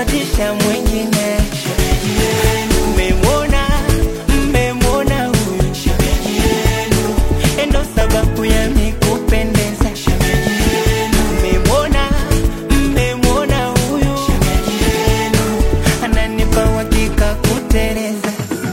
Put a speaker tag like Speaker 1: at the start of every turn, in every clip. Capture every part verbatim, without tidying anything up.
Speaker 1: anafuatisha mwingine. Mmemwona, mmemwona huyu shemeji yenu, endo sababu ya mikupendeza. Mmemwona, mmemwona huyu shemeji yenu, ananipa uhakika kuteleza.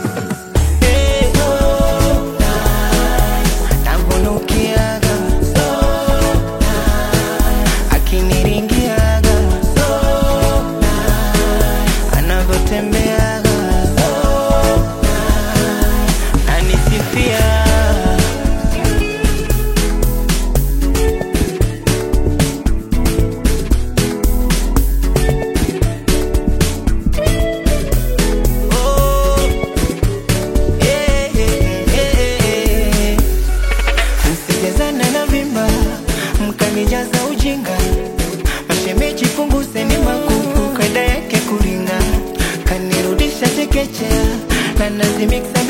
Speaker 1: Mkanijaza ujinga, mashemeji punguzeni makuku, kada yake kuringa, kanirudisha chekechea na nazimixa